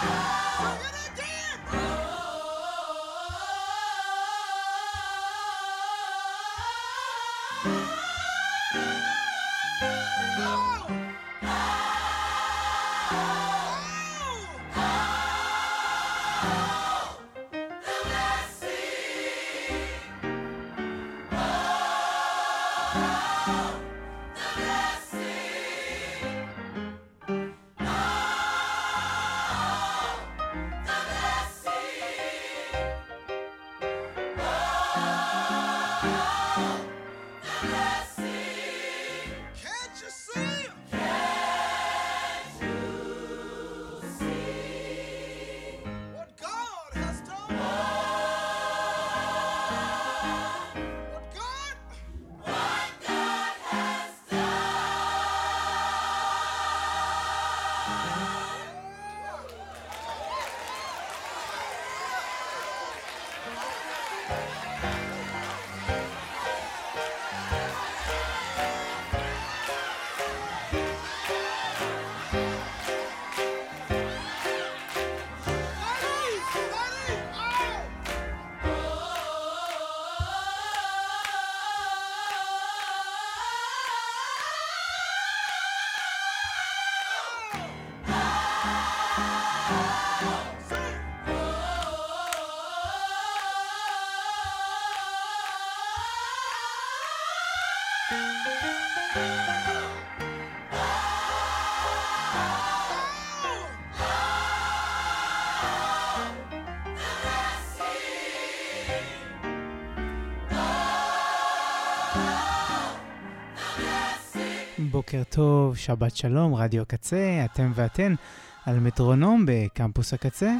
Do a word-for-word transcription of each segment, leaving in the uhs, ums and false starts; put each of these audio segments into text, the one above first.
בוקר טוב, שבת שלום, רדיו קצה, אתם ואתן על מטרונום בקמפוס הקצה.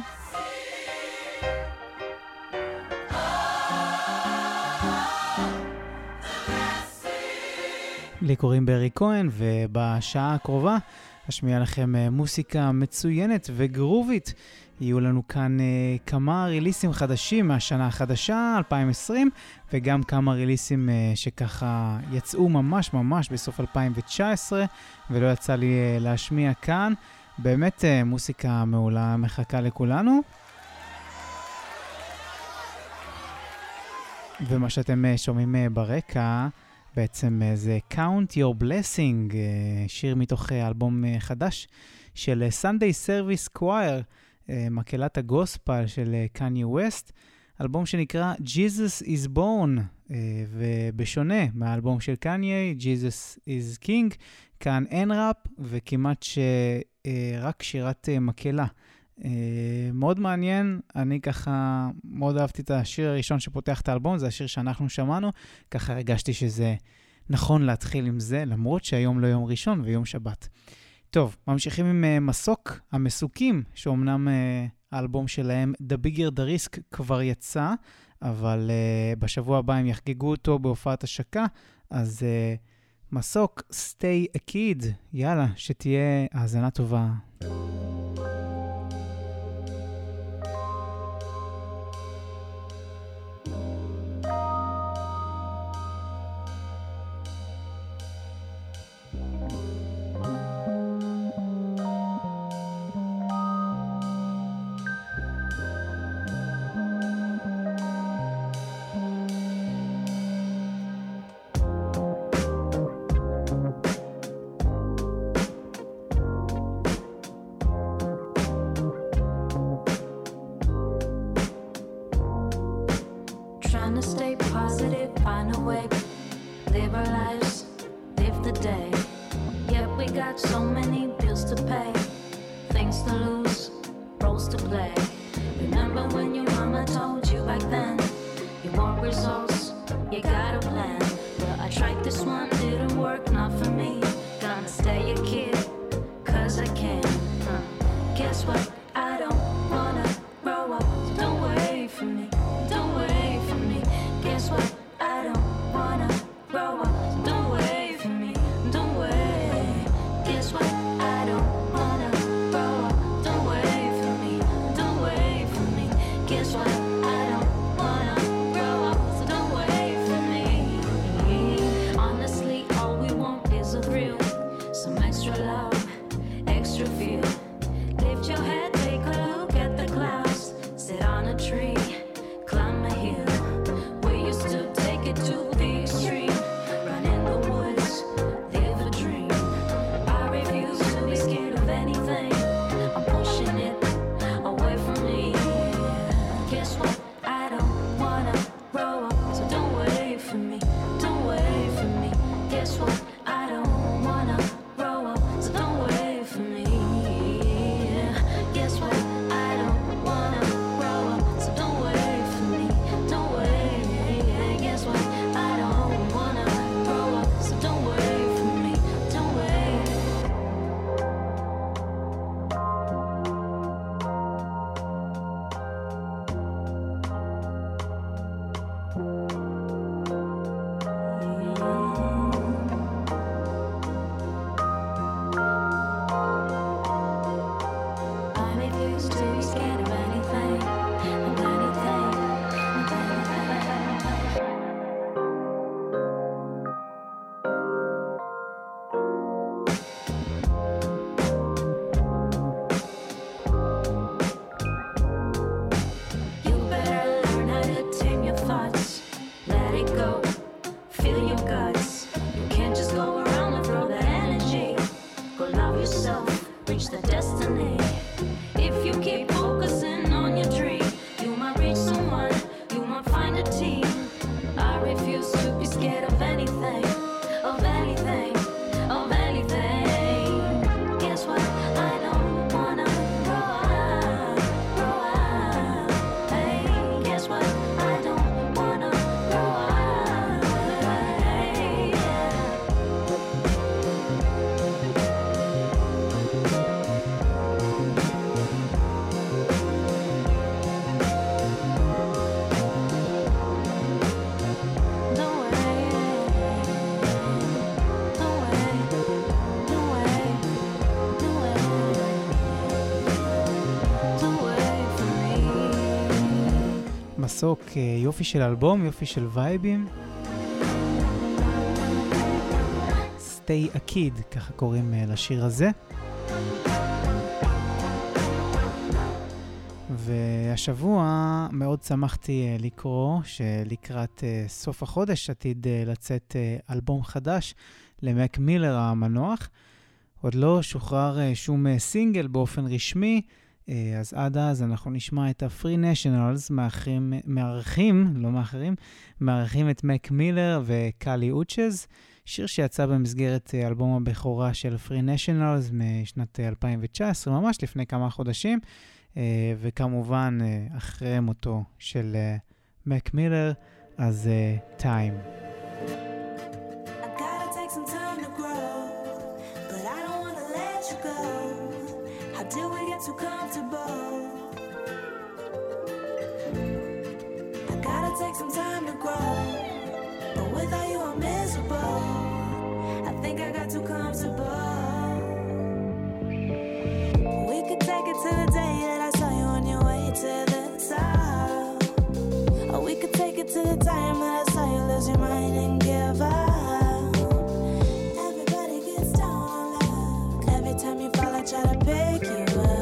לי קוראים ברי כהן, ובשעה הקרובה אשמיע לכם מוסיקה מצוינת וגרובית. יהיו לנו כאן uh, כמה ריליסים חדשים מהשנה החדשה, אלפיים עשרים, וגם כמה ריליסים uh, שככה יצאו ממש ממש בסוף אלפיים תשע עשרה, ולא יצא לי uh, להשמיע כאן. באמת uh, מוסיקה מעולה מחכה לכולנו. ומה שאתם uh, שומעים uh, ברקע, בעצם uh, זה Count Your Blessing, uh, שיר מתוך uh, אלבום uh, חדש של uh, Sunday Service Choir, מקהלת הגוספל של קניה ווסט, אלבום שנקרא Jesus is Born, ובשונה מהאלבום של קניה, Jesus is King, כאן אין ראפ וכמעט שרק שירת מקהלה. מאוד מעניין, אני ככה מאוד אהבתי את השיר הראשון שפותח את האלבום, זה השיר שאנחנו שמענו, ככה הרגשתי שזה נכון להתחיל עם זה, למרות שהיום לא יום ראשון ויום שבת. טוב, ממשיכים עם uh, מסוק המסוקים, שאומנם uh, האלבום שלהם The Bigger the Risk כבר יצא, אבל uh, בשבוע הבא הם יחגגו אותו בהופעת השקה, אז uh, מסוק Stay a Kid, יאללה, שתהיה האזנה טובה. Extra feel. Lift your head בצוק, יופי של אלבום, יופי של וייבים. Stay a Kid, ככה קוראים לשיר הזה. והשבוע מאוד שמחתי לקרוא שלקראת סוף החודש עתיד לצאת אלבום חדש למק מילר המנוח. עוד לא שוחרר שום סינגל באופן רשמי, אז עד אז אנחנו נשמע את ה-Free Nationals מארחים, מארחים, לא מאחרים, מארחים את מק מילר וקלי אוצ'ז, שיר שיצא במסגרת אלבום הבכורה של Free Nationals משנת אלפיים תשע עשרה, ממש לפני כמה חודשים, וכמובן אחרי מותו של מק מילר, אז Time. Too comfortable. I gotta take some time to grow, but without you I'm miserable. I think I got too comfortable. We could take it to the day that I saw you on your way to the top, or we could take it to the time that I saw you lose your mind and give up. Everybody gets down on luck. Every time you fall I try to pick you up.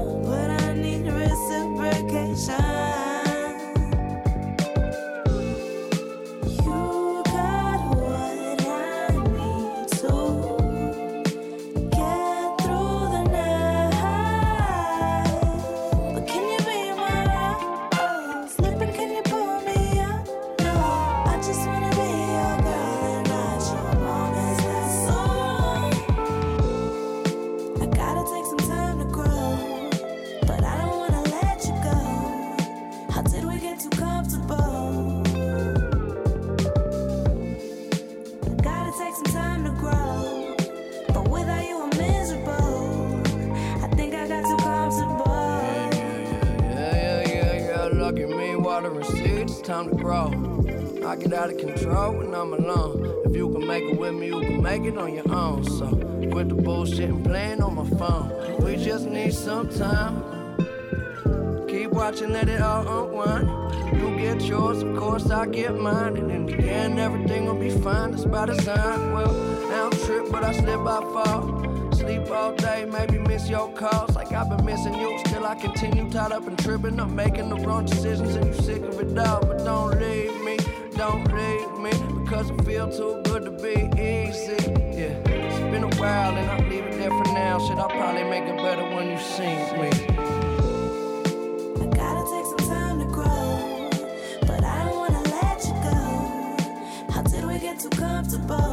Time to grow. I get out of control when I'm alone. If you can make it with me, you can make it on your own. So quit the bullshit and playing on my phone. We just need some time. Keep watching, let it all unwind. You get yours, of course I get mine. And in the end, everything will be fine. That's by design. Well, now I'm tripped, but I slip, I fall. Sleep all day, maybe miss your calls like I've been missing you. Still I continue tied up and tripping. I'm making the wrong decisions and you sick of it all. But don't leave me, don't leave me, because it feel too good to be easy. Yeah, it's been a while and I'll leave it there for now. Shit, I'll probably make it better when you see me. I gotta take some time to grow, but I don't wanna let you go. How did we get too comfortable?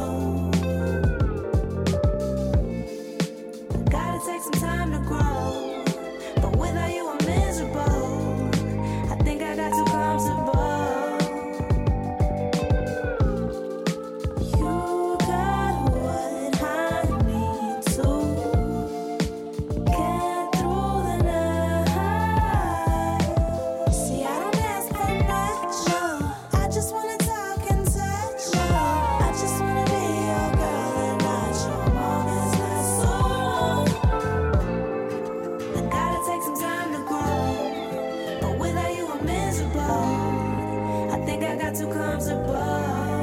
Take some time to grow, but without you I'm miserable. I think I got too comfortable. You got what I need to get through the night. See, I don't ask for much, no. I just wanna talk and touch, no. I just wanna be your girl and not your mommy's last song. Take some time to grow, but without you I'm miserable. I think I got too comfortable.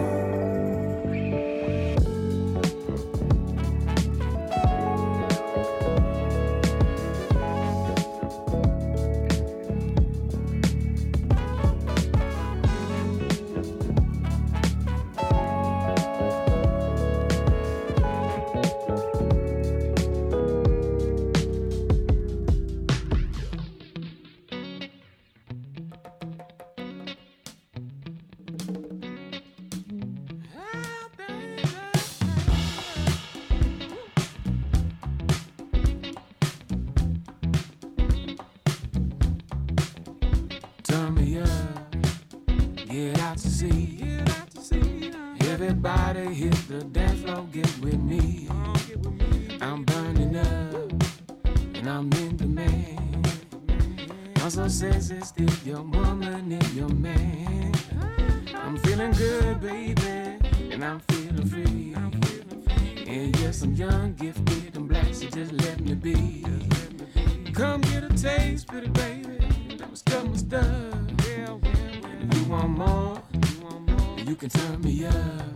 Everybody hit the dance floor, get with me. I'm burning up and I'm in demand. I'm so sensitive, your woman and your man. I'm feeling good, baby, and I'm feeling free. And yes, I'm young, gifted, and black, so just let me be. Come get a taste, pretty baby, let me stuff my stuff. want more? You can turn me up.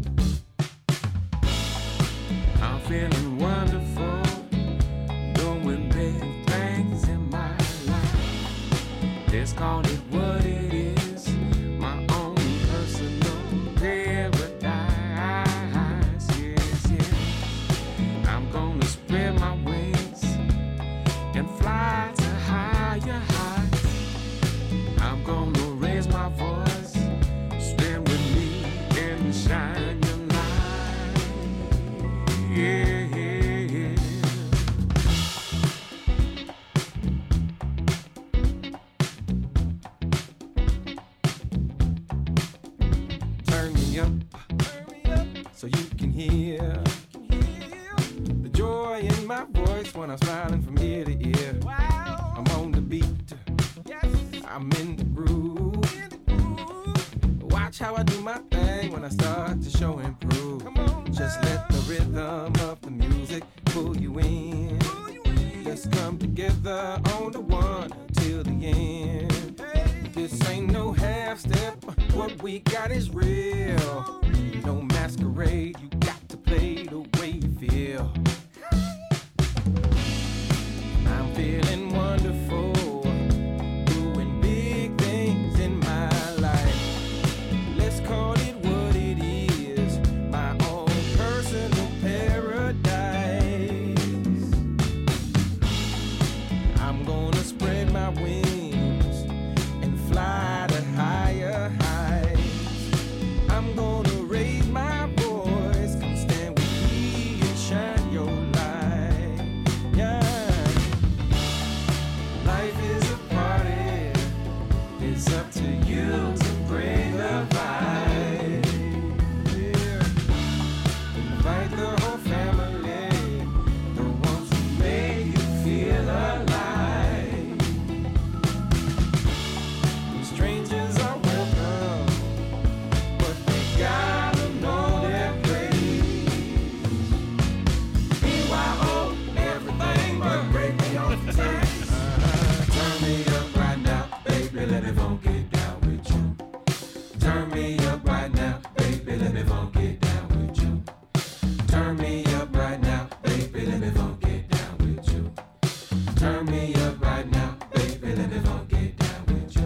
I'm feeling wonderful, doing big things in my life. Let's call it what it is, my own personal paradise. Yes, yes. I'm gonna spread my wings and fly to higher heights. I'm gonna raise my voice, stand with me and shine your light. Yeah, yeah, yeah. Turn me up, so you can hear the joy in my voice when I'm smiling from ear to ear. I'm on the beat, I'm in the groove. Watch how I do my thing when I start to show and prove. Just let the rhythm of the music pull you in. Let's come together on the one till the end. This ain't no half step, what we got is real. No masquerade, you got to play the way you feel. I'm feeling wonderful, doing big things in my life. Let's call it what it is, my own personal paradise. I'm gonna spread my wings and fly to higher heights. I'm gonna raise my voice, come stand with me and shine your light. Yeah. Life is a party, it's up to you to bring the vibe. Yeah. Invite the whole family, the ones who make you feel alive. Strangers are welcome, but they gotta know their place. B Y O, everything but break me off the taste. Turn me up right now, baby, let me funk it down with you. Turn me up right now, baby, let me funk it down with you. Turn me up right now, baby, let me funk it down with you. Turn me up right now, baby, let me funk it down with you.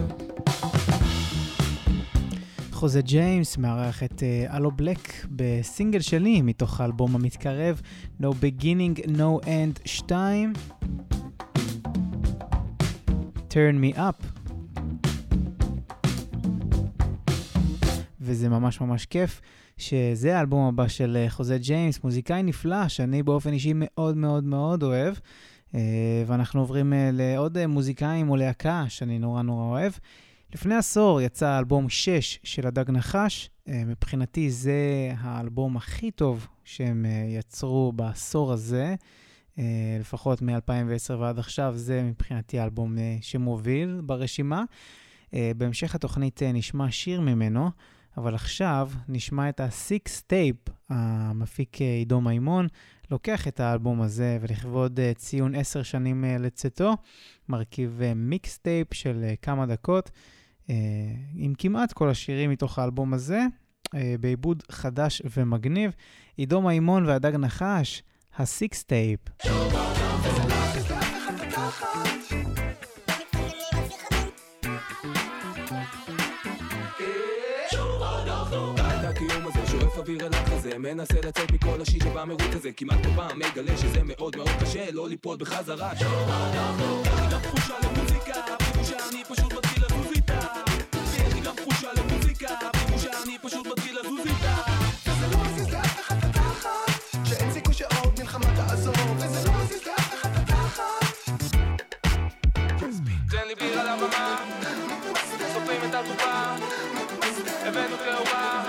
חוזה ג'יימס מארח את אלו בלק בסינגל שלי מתוך האלבום המתקרב No Beginning No End שתיים Turn Me Up. וזה ממש ממש כיף שזה האלבום הבא של חוזה ג'יימס, מוזיקאי נפלא שאני באופן אישי מאוד מאוד מאוד אוהב. ואנחנו עוברים לעוד מוזיקאים או להקה שאני נורא נורא אוהב. לפני עשור יצא אלבום שש של הדג נחש. מבחינתי זה האלבום הכי טוב שהם יצרו בעשור הזה. לפחות מ-אלפיים ועשר ועד עכשיו זה מבחינתי האלבום שמוביל ברשימה. בהמשך התוכנית נשמע שיר ממנו, אבל עכשיו נשמע את ה-Six Tape. המפיק עידו מימון לוקח את האלבום הזה ולכבוד ציון עשר שנים לצאתו, מרכיב מיקס טייפ של כמה דקות עם כמעט כל השירים מתוך האלבום הזה, בעיבוד חדש ומגניב. עידו מימון והדג נחש, ה-Six Tape. שואף אוויר אל החזה, מנסה לצאת מכל השיט שבמרוץ הזה, כמעט כל פעם מגלה שזה מאוד מאוד קשה לא ליפול בחזרה. יש לי גם תחושה למוזיקה, תחושה אני פשוט מתחיל לזוז איתה. יש לי גם תחושה למוזיקה, תחושה אני פשוט מתחיל לזוז איתה. וזה לא מזיז לאף אחד התחת, שאין סיכוי שעוד מלחמה תעזור. וזה לא מזיז לאף אחד התחת. תן לי ביר על הבמה, סופרים את התופה, הבאנו תאורה.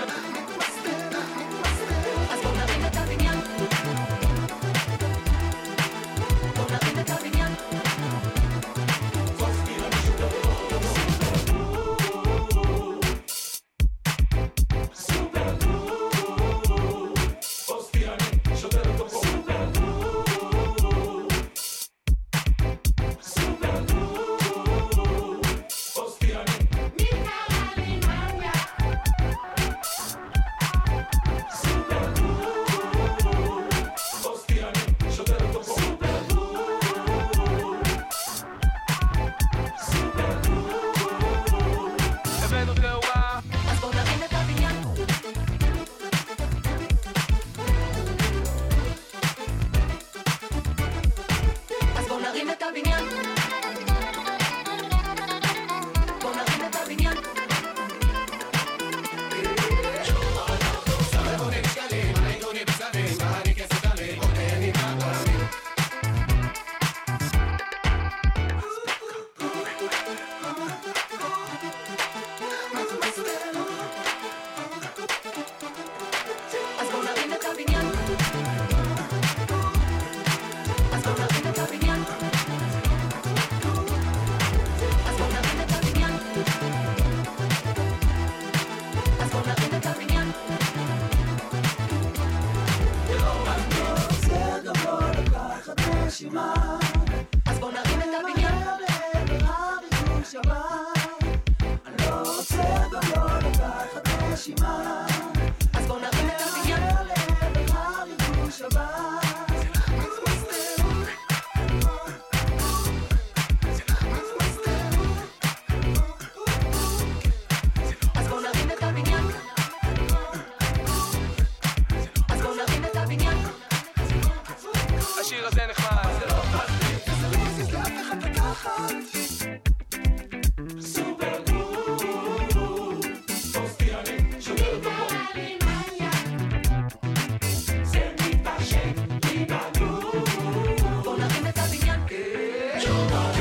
ברשימה, אז בוא נרים את הבניין עולה בחריגות שבת. השיר הזה נחמד, זה לא מספיק, זה לא מזיז לאף אחד לקחת סופר גרוב, פוסטיאני, שובר את הכל, זה מתפשט לי בגרוב, בוא נרים את הבניין שובר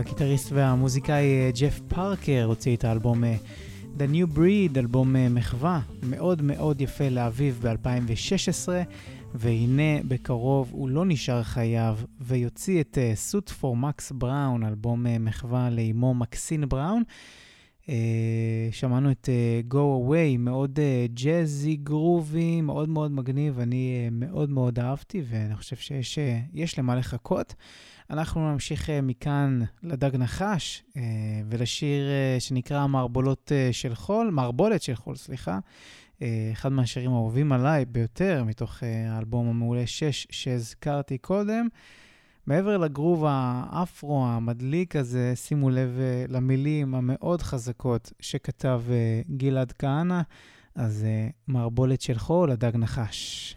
הגיטריסט והמוזיקאי ג'ף פארקר הוציא את האלבום The New Breed, אלבום מחווה מאוד מאוד יפה לאביב ב-אלפיים ושש עשרה, והנה בקרוב הוא לא נשאר חייב ויוציא את Suit for Max Brown, אלבום מחווה לאמו מקסין בראון. Uh, שמענו את uh, Go Away, מאוד uh, ג'אזי, גרובי, מאוד מאוד מגניב, אני uh, מאוד מאוד אהבתי ואני חושב שיש uh, יש למה לחכות. אנחנו נמשיך uh, מכאן לדג נחש uh, ולשיר uh, שנקרא מערבולות uh, של חול, מערבולת של חול, סליחה. Uh, אחד מהשירים האהובים עליי ביותר מתוך uh, האלבום המעולה שש שהזכרתי קודם. מעבר לגרוב האפרו המדליק הזה, שימו לב uh, למילים המאוד חזקות שכתב uh, גלעד כהנא, אז uh, מערבולת של חול, הדג נחש.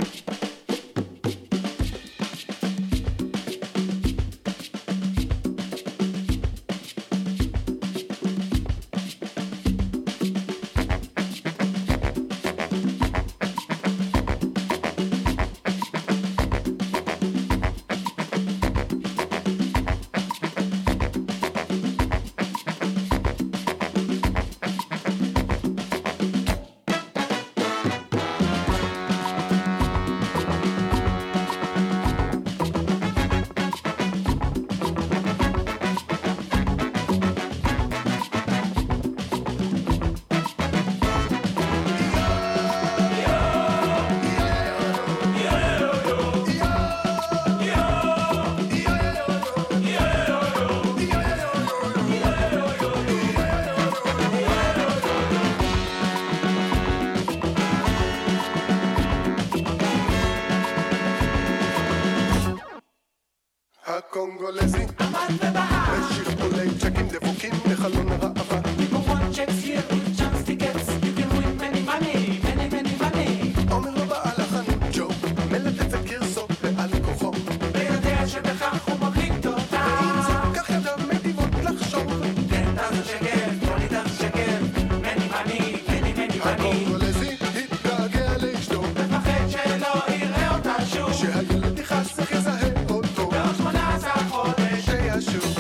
הקונגולזי עמד ובהר בשכפולי צ'קים דבוקים לחלון הרעבה One checks here, chance tickets, you can win many money, many many money אומר לו בעל החנות ג'ו, מלט את הגרסות בעל כוחו ויודע שבכך הוא מבליק תודה ואם זה כך ידיו מדיבות לחשוב תן תזר שקל, תולי תזר שקל many money, many many money הקונגולזי התגעגע לאשתו מפחד שלא יראה אותה שוב שהילד נכנס איך יזהה אותו בעוד שמונה עשר חודש שישוב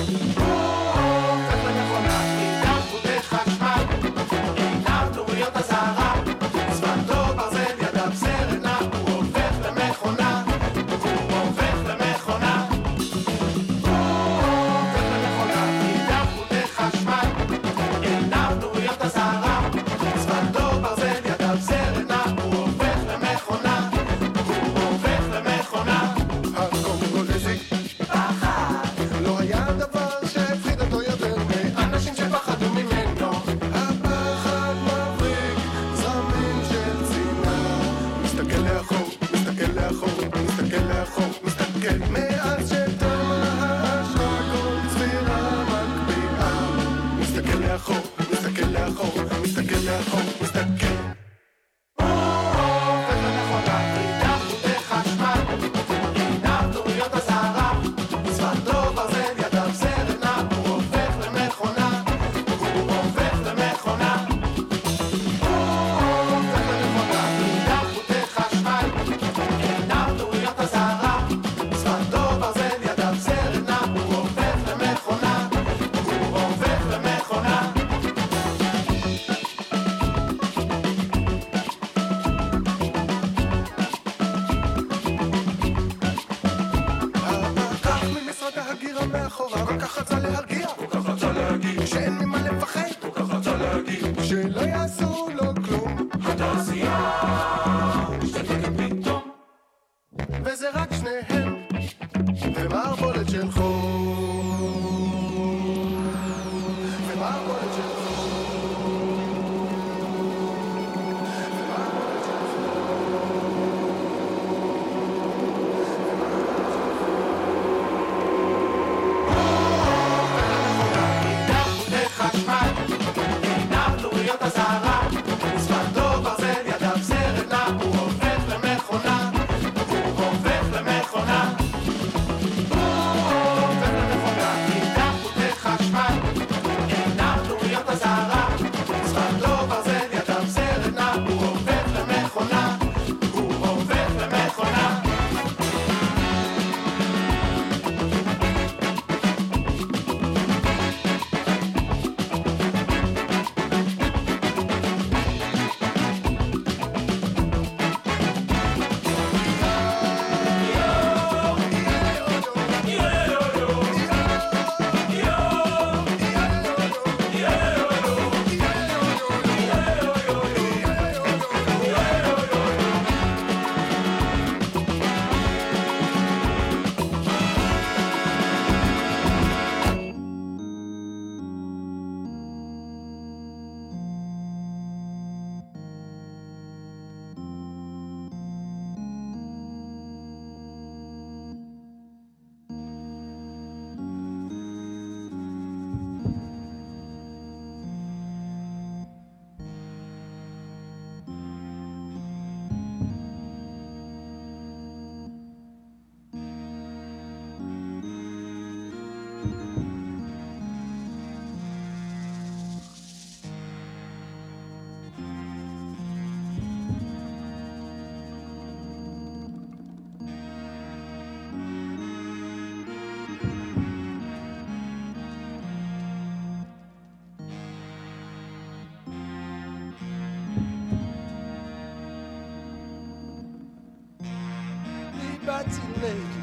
lady,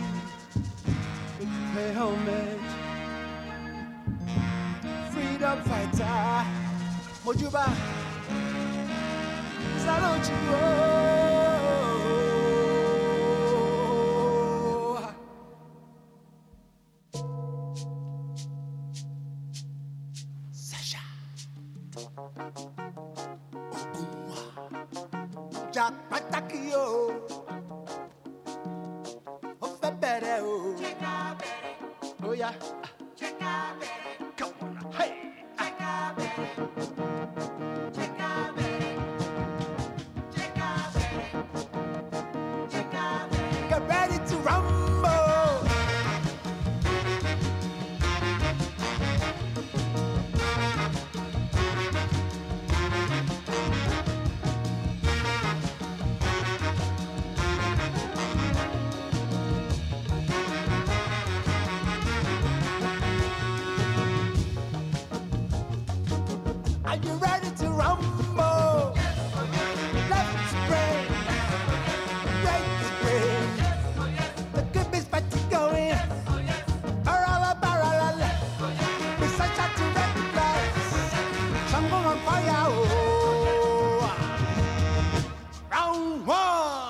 pay homage. Freedom fighter, Mojuba, salute you. Sasha, Ogunwa, Jack Patakio, Ofebere, oh yeah. Come on, hey. Get ready to rumble. Are you ready to rumble? Let's pray. Let's pray. The good is back to going. Parallel, parallel. Be such a direct lights. Some go on fire. Oh. Round one.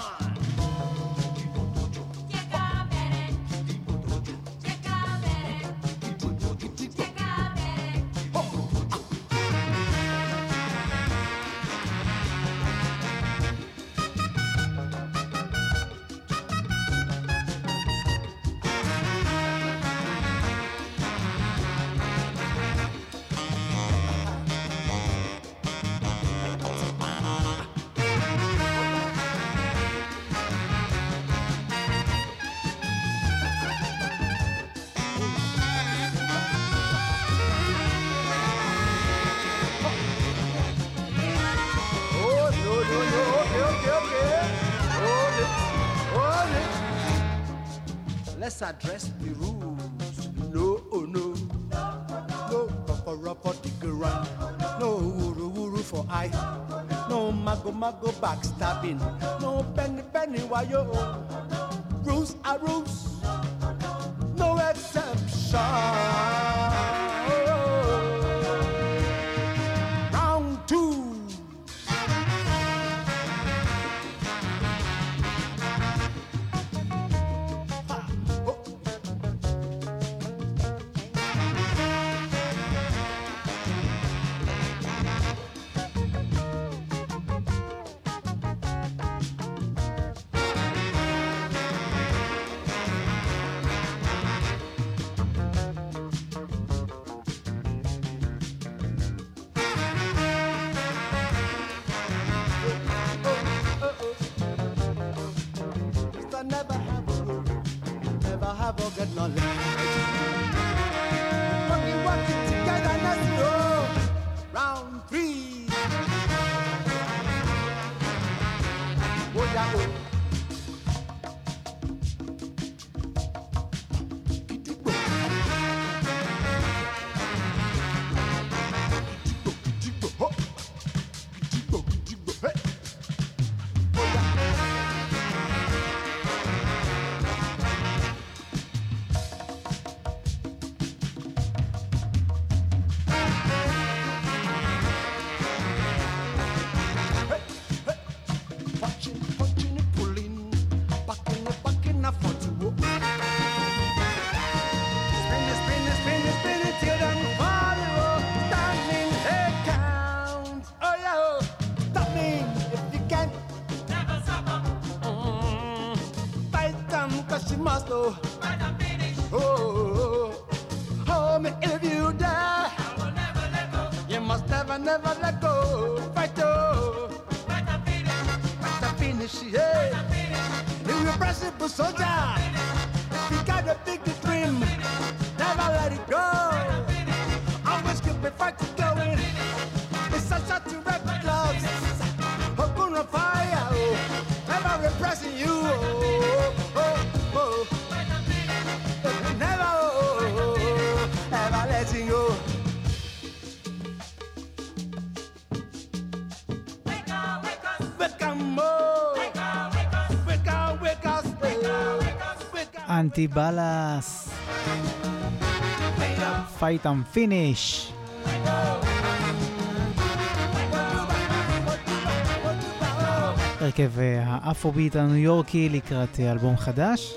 Oh, no, no, no. Okay, okay, okay. Hold it. Hold it. Let's address the rules. No, oh, no. No, papa, rapper, digger, run. No, wuru, wuru for eye. No, mago, mago, backstabbing. No, penny, penny, wayo. Rules are rules. No exception. Round two. Never have a rule, never have a good knowledge. Working, working together, let's go. Round three. Oh yeah, oh. Kitikbo. Kitikbo, kitikbo, ho. Kitikbo, kitikbo, hey. Oh yeah. Punching, punching, pulling, backing, backing, a photo. Spin it, spin it, spin it, spin it till them follow. Standing, they count. Oh yeah, oh. That means if you can, never suffer. Mm. Fight them, cause she must know. Fight and finish. Oh, oh, oh, me if you die, I will never let go. You must never, never let go. Fight oh. Finish, yeah. Irrepressible soldier. If you got a big dream, never let it go. Always keep it fighting going. It's such a direct gloves. Open a fire, oh. Never repressing you, oh, oh, oh. Never, oh, never letting go. Wake up, wake up, wake up, wake up, wake up, wake up, wake up, wake up. אנטיבלס. Fight and Finish. הרכב האפרוביט הניו יורקי לקראת אלבום חדש.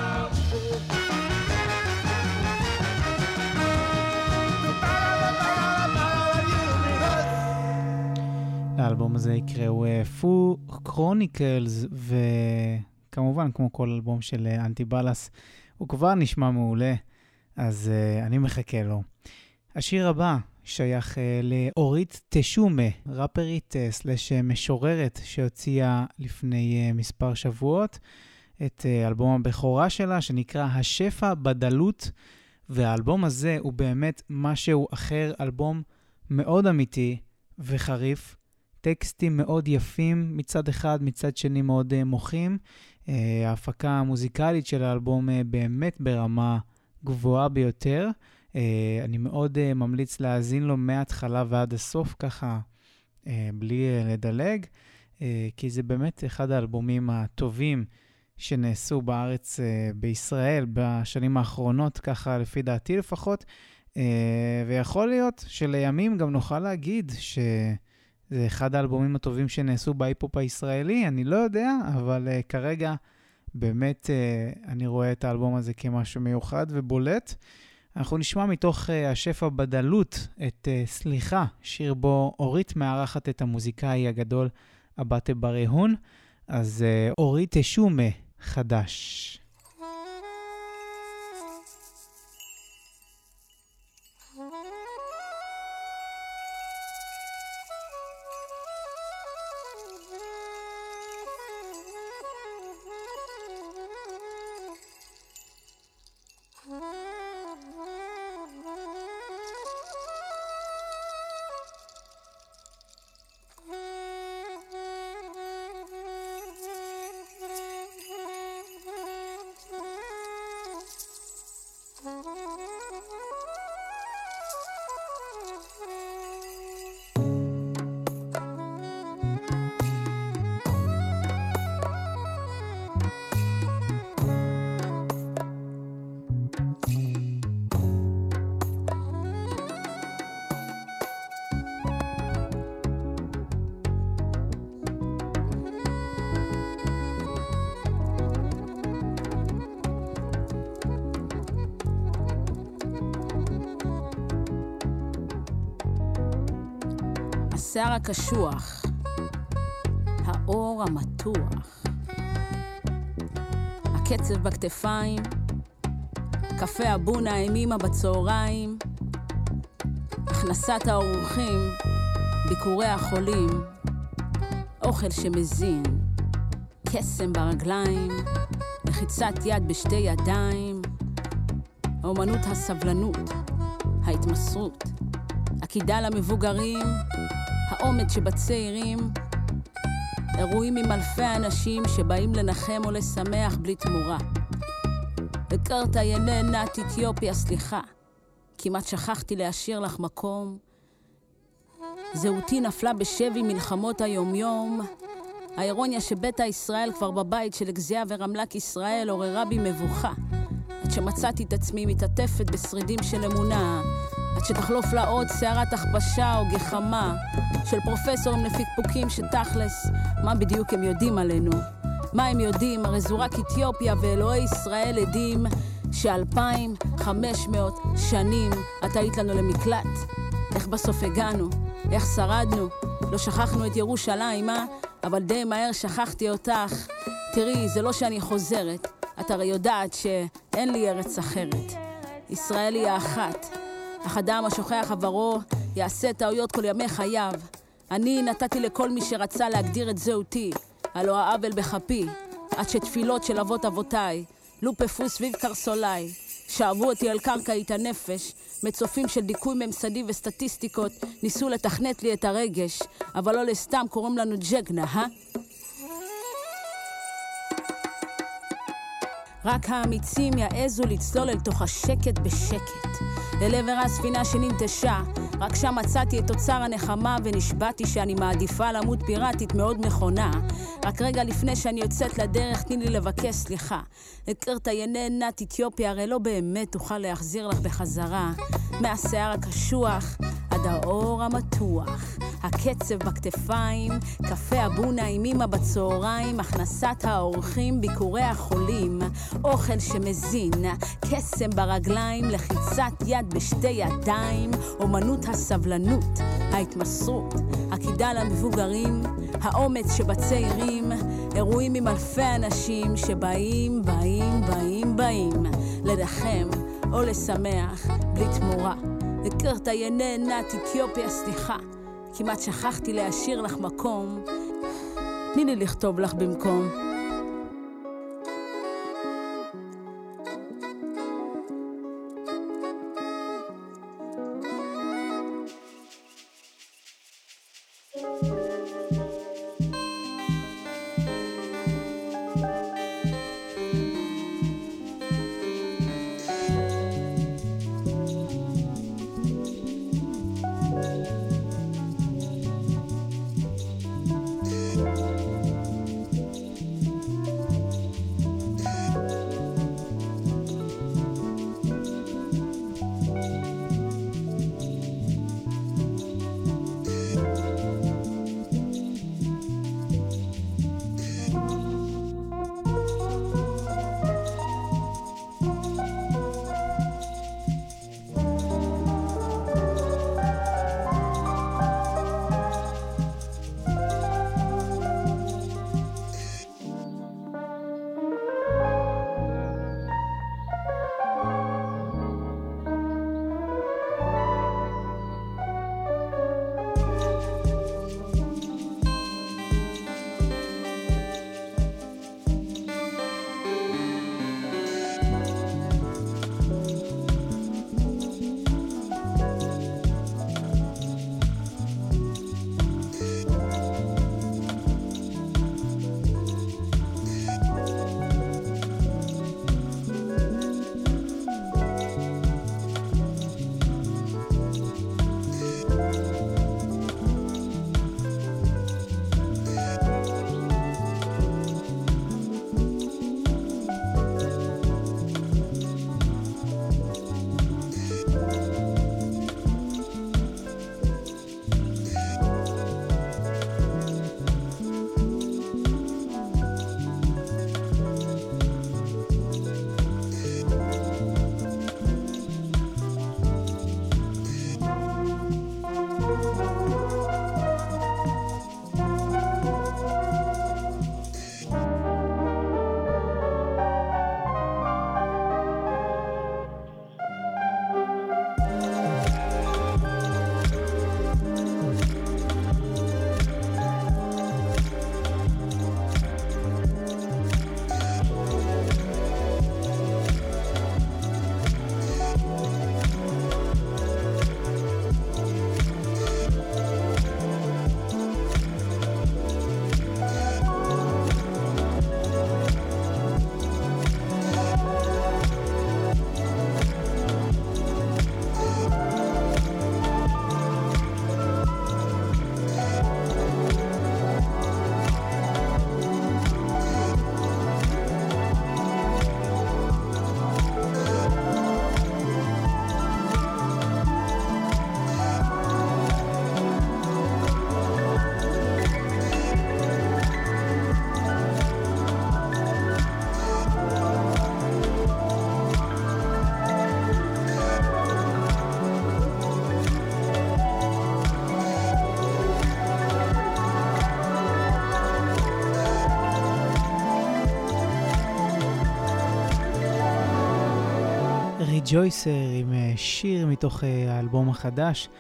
האלבום הזה יקראו פו קרוניקלס, וכמובן כמו כל אלבום של אנטיבלס הוא כבר נשמע מעולה, אז uh, אני מחכה לו. השיר הבא שייך uh, לאורית תשומה, רפרית uh, סלש משוררת שהוציאה לפני uh, מספר שבועות את uh, אלבום הבכורה שלה שנקרא השפע בדלות, והאלבום הזה הוא באמת משהו אחר, אלבום מאוד אמיתי וחריף, טקסטים מאוד יפים מצד אחד, מצד שני מאוד uh, מוחים. Uh, ההפקה המוזיקלית של האלבום uh, באמת ברמה גבוהה ביותר. Uh, אני מאוד uh, ממליץ להאזין לו מההתחלה ועד הסוף, ככה uh, בלי uh, לדלג, uh, כי זה באמת אחד האלבומים הטובים שנעשו בארץ, uh, בישראל, בשנים האחרונות, ככה לפי דעתי לפחות, uh, ויכול להיות שלימים גם נוכל להגיד ש... זה אחד האלבומים הטובים שנעשו בהיפ-הופ הישראלי, אני לא יודע, אבל uh, כרגע באמת uh, אני רואה את האלבום הזה כמשהו מיוחד ובולט. אנחנו נשמע מתוך uh, השפע בדלות את uh, סליחה, שיר בו אורית מארחת את המוזיקאי הגדול אבטה בריהון, אז uh, אורית תשומה חדש. השיער הקשוח, האור המתוח, הקצב בכתפיים, קפה אבונה האמימה בצהריים, הכנסת האורחים, ביקורי החולים, אוכל שמזין, קסם ברגליים, לחיצת יד בשתי ידיים, האומנות הסבלנות, ההתמסרות, עקידה למבוגרים, העומד שבצעירים, אירועים עם אלפי אנשים שבאים לנחם או לשמח בלי תמורה. הכרת יננת אתיופיה, סליחה, כמעט שכחתי להשאיר לך מקום. זהותי נפלה בשבי מלחמות היומיום. האירוניה שביתה ישראל כבר בבית של אגזיה ורמלק ישראל עוררה בי מבוכה, עד שמצאתי את עצמי מתעטפת בשרידים של אמונה, עד שתחלוף לה עוד שערת הכפשה או גחמה של פרופסורים לפקפוקים שתכלס, מה בדיוק הם יודעים עלינו? מה הם יודעים? הרי זו רק אתיופיה ואלוהי ישראל עדים שאלפיים וחמש מאות שנים את היית לנו למקלט. איך בסוף הגענו? איך שרדנו? לא שכחנו את ירושלים, אה? אבל די מהר שכחתי אותך. תראי, זה לא שאני חוזרת, את הרי יודעת שאין לי ארץ אחרת. ישראל היא האחת, אך אדם השוכח עברו יעשה טעויות כל ימי חייו. אני נתתי לכל מי שרצה להגדיר את זהותי, הלא העוול בחפי, עד שתפילות של אבות אבותיי לופפו סביב קרסולי, שאבו אותי על קרקעית הנפש. מצופים של דיכוי ממסדי וסטטיסטיקות ניסו לתכנת לי את הרגש, אבל לא לסתם קוראים לנו ג'גנה, אה? רק האמיצים יעזו לצלול אל תוך השקט בשקט, אל עבר הספינה שננטשה, רק שם מצאתי את אוצר הנחמה ונשבעתי שאני מעדיפה למות פיראטית מאוד מכונה. רק רגע לפני שאני יוצאת לדרך תני לי לבקש סליחה. הכרת יננת אתיופיה, הרי לא באמת תוכל להחזיר לך בחזרה. מהשיער הקשוח עד האור המתוח, הקצב בכתפיים, קפה אבונה עם אמא בצהריים, הכנסת האורחים, ביקורי החולים, אוכל שמזין, קסם ברגליים, לחיצת יד בשתי ידיים, אומנות הסבלנות, ההתמסרות, הקידה למבוגרים, האומץ שבצעירים, אירועים עם אלפי אנשים שבאים, באים, באים, באים, לדחם או לשמח בלי תמורה. הכרת יננת אתיופיה, סליחה, כמעט שכחתי להשאיר לך מקום, תני לי לכתוב לך במקום. ג'ויסר עם שיר מתוך האלבום החדש,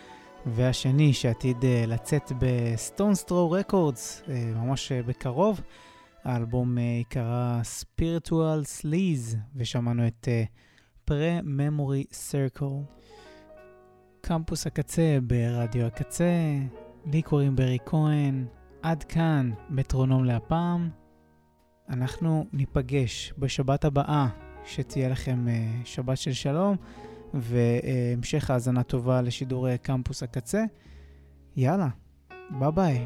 והשני שעתיד לצאת בסטונסטרו רקורדס ממש בקרוב. האלבום יקרא Spiritual Sleaze, ושמענו את Pre-Memory Circle. קמפוס הקצה ברדיו הקצה, לי קוראים ברי כהן, עד כאן מטרונום להפעם. אנחנו ניפגש בשבת הבאה, שתהיה לכם שבת של שלום, והמשך האזנה טובה לשידורי קמפוס הקצה. יאללה, ביי ביי.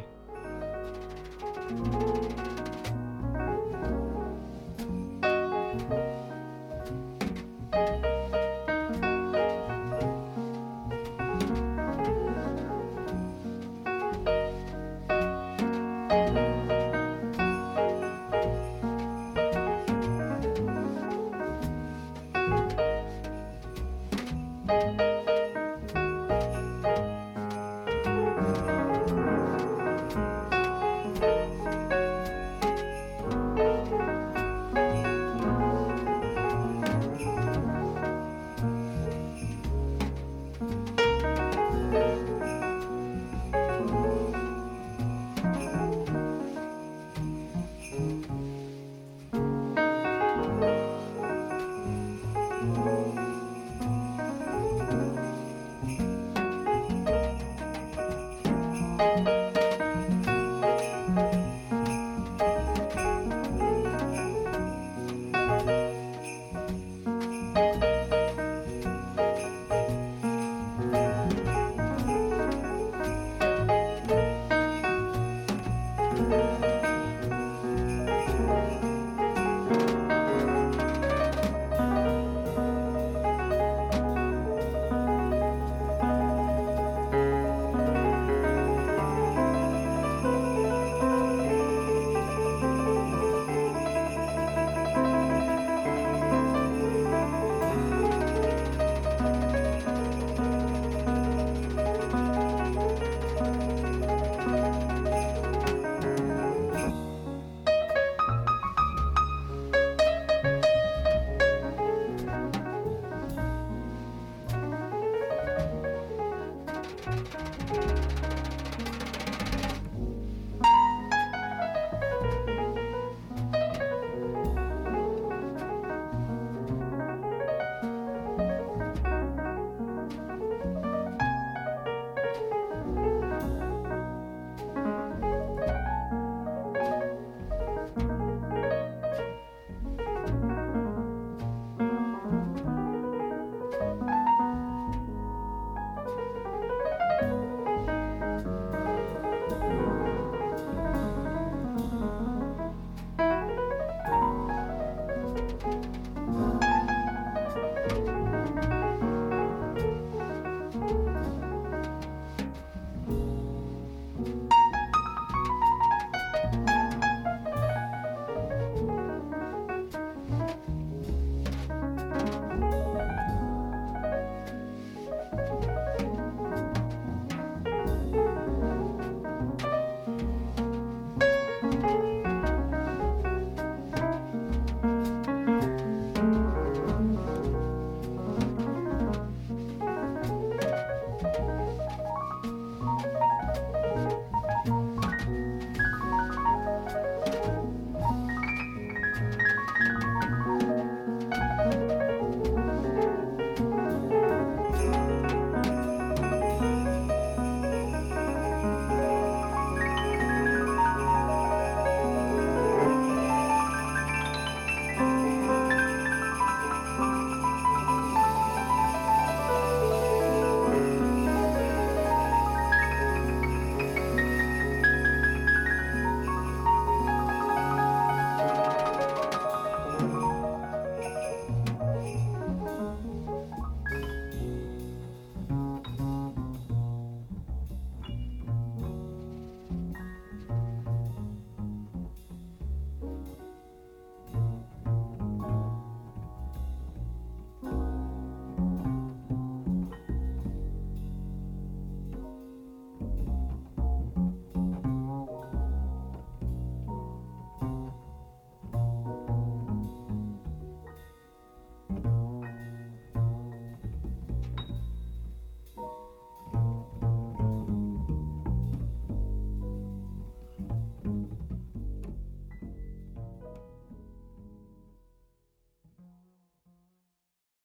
Thank you.